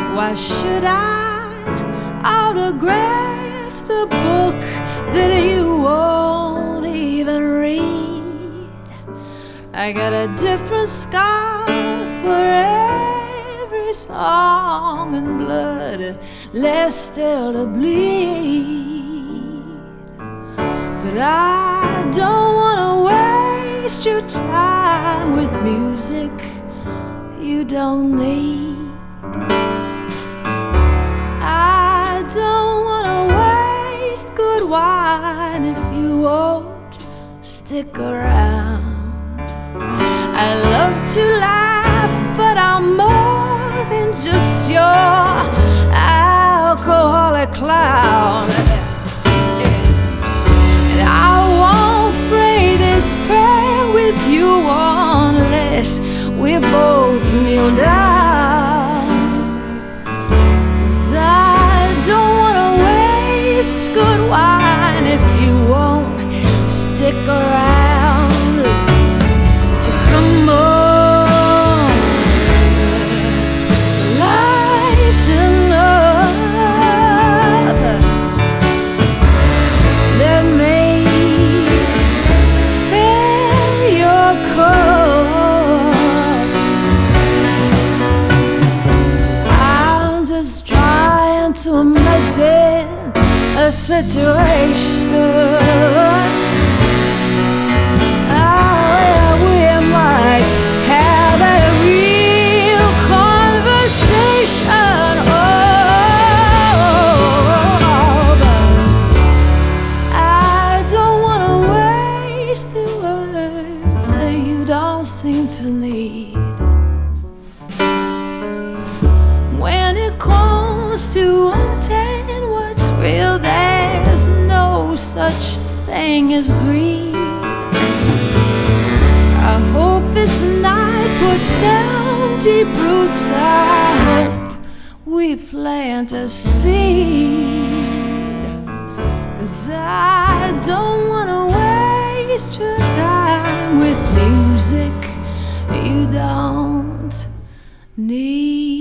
Why should I autograph the book that you won't even read? I got a different scar for every song and blood left still to bleed. But I don't wanna waste your time with music you don't need. I don't wanna waste good wine if you won't stick around. I love to laugh, but I'm more than just your alcoholic clown. And I won't pray this prayer with you unless we both kneel down. 'Cause I don't wanna waste good wine if you won't stick around. So come on, lighten up. Let me fill your cup. I'm just trying to imagine a situation where we might have a real conversation. Oh, but I don't wanna waste the words that you don't seem to need. When it comes to understanding what's real, there's no such thing as greed. I hope this night puts down deep roots. I hope we plant a seed. 'Cause I don't wanna waste your time with music you don't need.